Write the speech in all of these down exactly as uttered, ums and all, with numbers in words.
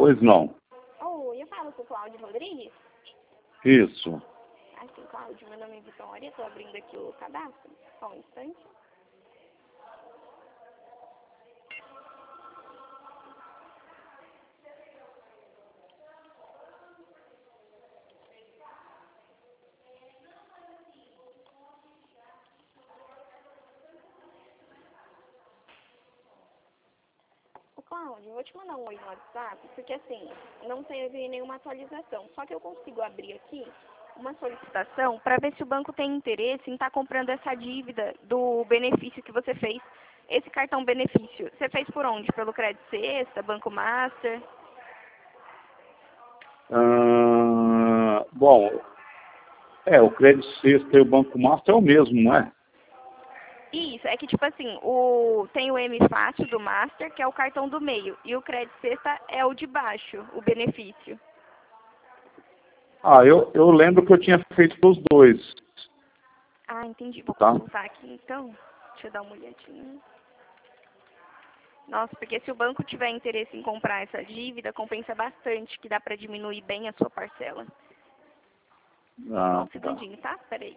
Pois não. Oi, eu falo com o Cláudio Rodrigues. Isso. Aqui, Cláudio, meu nome é Vitória, estou abrindo aqui o cadastro. Só um instante. Ô, Cláudio, eu vou te mandar um oi no WhatsApp, porque assim, não teve nenhuma atualização. Só que eu consigo abrir aqui uma solicitação para ver se o banco tem interesse em estar comprando essa dívida do benefício que você fez. Esse cartão benefício, você fez por onde? Pelo Crédito Sexta, Banco Master? Ah, bom, é, o Crédito Sexta e o Banco Master é o mesmo, não é? Isso, é que tipo assim, o, tem o M Fácil do Master, que é o cartão do meio, e o Crédito Sexta é o de baixo, o benefício. Ah, eu, eu lembro que eu tinha feito os dois, Ah, entendi. Vou tá? consultar aqui então. Deixa eu dar uma olhadinha. Nossa, porque se o banco tiver interesse em comprar essa dívida, compensa bastante, que dá para diminuir bem a sua parcela. Só Ah, um tá. segundinho, tá? Peraí.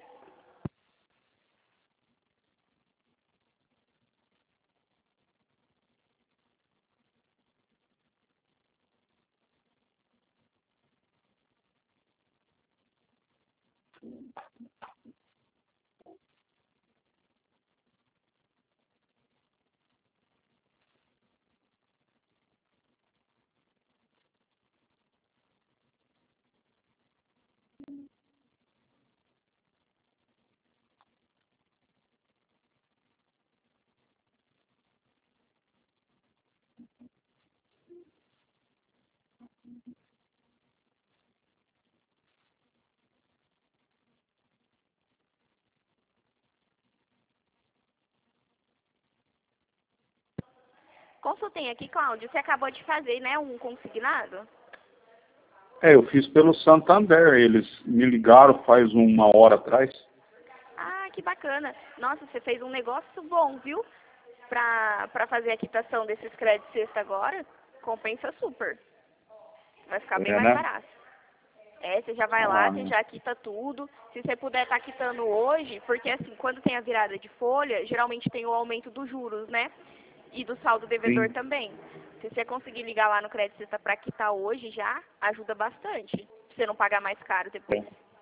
Consultei aqui, Cláudio. Você acabou de fazer, né, um consignado? É, eu fiz pelo Santander, eles me ligaram faz uma hora atrás. Ah, que bacana. Nossa, você fez um negócio bom, viu? Pra, pra fazer a quitação desses créditos sexta agora, compensa super. Vai ficar bem É, mais né? barato. É, você já vai lá, Ah, você já quita tudo. Se você puder estar quitando hoje, porque assim, quando tem a virada de folha, geralmente tem o aumento dos juros, né? E do saldo devedor sim. também. Se você conseguir ligar lá no Crédito Sexta para quitar hoje já, ajuda bastante. Pra você não pagar mais caro depois.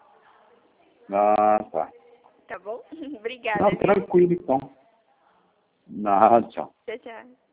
Ah, tá. Tá bom? Obrigada, Não, viu? tranquilo então. Nada, tchau. Tchau, tchau.